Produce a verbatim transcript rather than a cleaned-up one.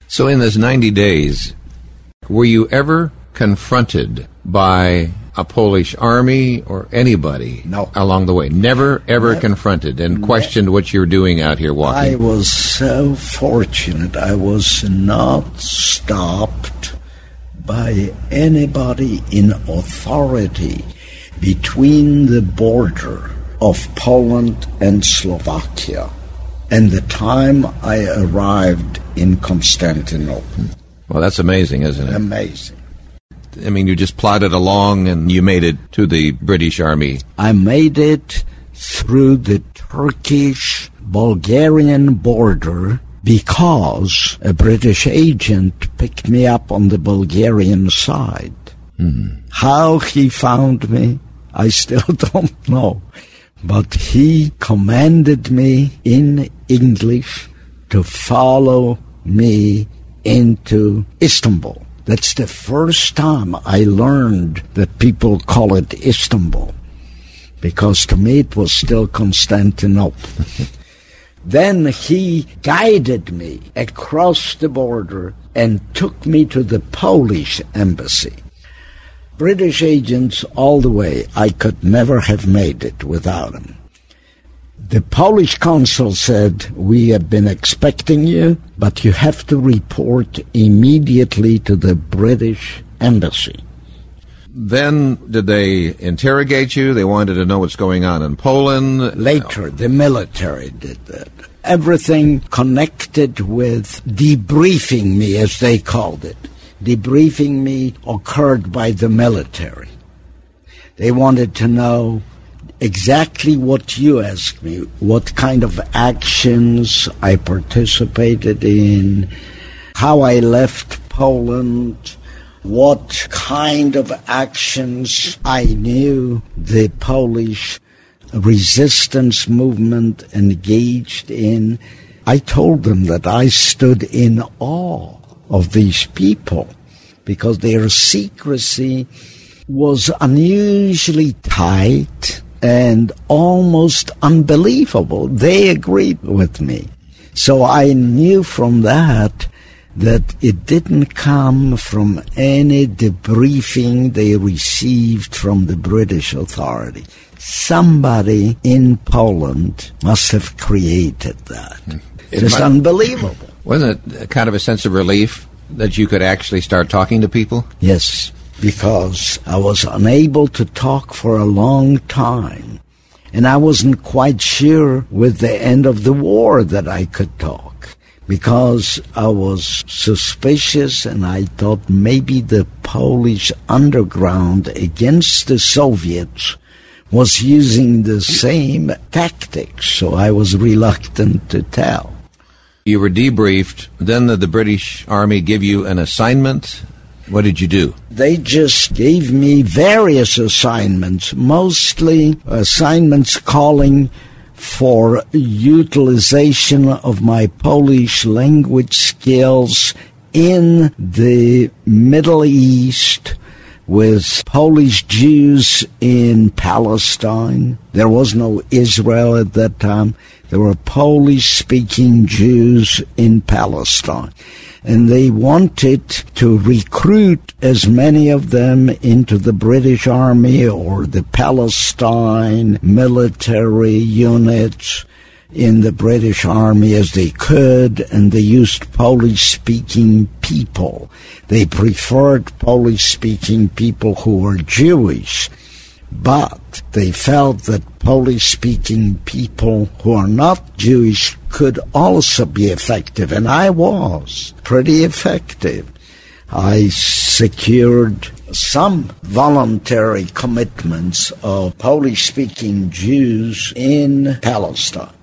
So in this ninety days, were you ever confronted by a Polish army or anybody no. along the way? Never, ever Never. confronted and questioned what you're doing out here walking? I was so fortunate. I was not stopped by anybody in authority between the border of Poland and Slovakia and the time I arrived in Constantinople. Well, that's amazing, isn't it? Amazing. I mean, you just plodded along and you made it to the British Army. I made it through the Turkish-Bulgarian border because a British agent picked me up on the Bulgarian side. Mm-hmm. How he found me, I still don't know. But he commanded me in English to follow me into Istanbul. That's the first time I learned that people call it Istanbul, because to me it was still Constantinople. Then he guided me across the border and took me to the Polish embassy. British agents all the way. I could never have made it without them. The Polish consul said, "We have been expecting you, but you have to report immediately to the British embassy." Then did they interrogate you? They wanted to know what's going on in Poland? Later, the military did that. Everything connected with debriefing me, as they called it. Debriefing me occurred by the military. They wanted to know exactly what you asked me, what kind of actions I participated in, how I left Poland, what kind of actions I knew the Polish resistance movement engaged in. I told them that I stood in awe of these people because their secrecy was unusually tight and almost unbelievable. They agreed with me. So I knew from that that it didn't come from any debriefing they received from the British authority. Somebody in Poland must have created that. It Just might, unbelievable. Wasn't it kind of a sense of relief that you could actually start talking to people? Yes, because I was unable to talk for a long time. And I wasn't quite sure with the end of the war that I could talk, because I was suspicious and I thought maybe the Polish underground against the Soviets was using the same tactics, so I was reluctant to tell. You were debriefed. Then did the British Army give you an assignment? What did you do? They just gave me various assignments, mostly assignments calling for utilization of my Polish language skills in the Middle East with Polish Jews in Palestine. There was no Israel at that time. There were Polish-speaking Jews in Palestine. And they wanted to recruit as many of them into the British Army or the Palestine military units in the British Army as they could, and they used Polish-speaking people. They preferred Polish-speaking people who were Jewish, but they felt that Polish-speaking people who are not Jewish could also be effective, and I was pretty effective. I secured some voluntary commitments of Polish-speaking Jews in Palestine.